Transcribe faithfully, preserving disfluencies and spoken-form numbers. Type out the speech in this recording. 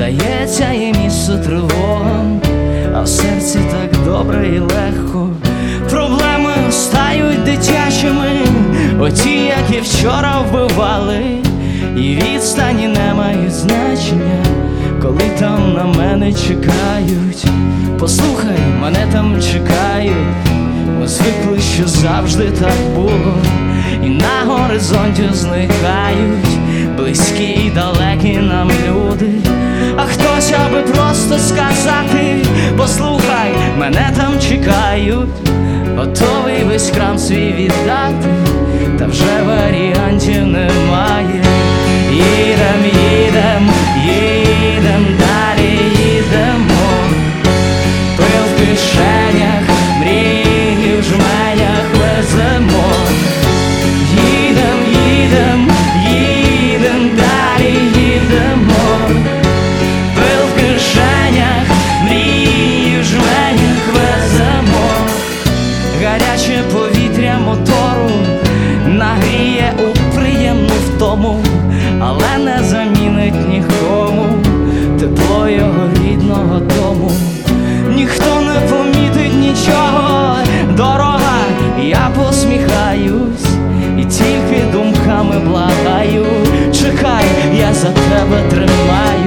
здається, є місце тривогам, а в серці так добре і легко. Проблеми стають дитячими, оті, які вчора вбивали, і відстані не мають значення, коли там на мене чекають. Послухай, мене там чекають, ми звикли, що завжди так було, і на горизонті зникають близькі і далекі нам люди. А хтось, аби просто сказати: послухай, мене там чекають, готовий весь крам свій віддати, та вже варіантів немає. Їдем, їдем, їдем, далі їдемо, пил в кишенях, мрії в жменях веземо. Їдем, їдем, їдем, далі їдемо, пил в кишенях, мрії в жменях веземо. Гаряче повітря мотору нагріє у приємну втому, але не замінить нікому тепло його рідного дому. Ніхто не помітить нічого, дорога, я посміхаюсь і тільки думками благаю: чекай, я за тебе тримаю.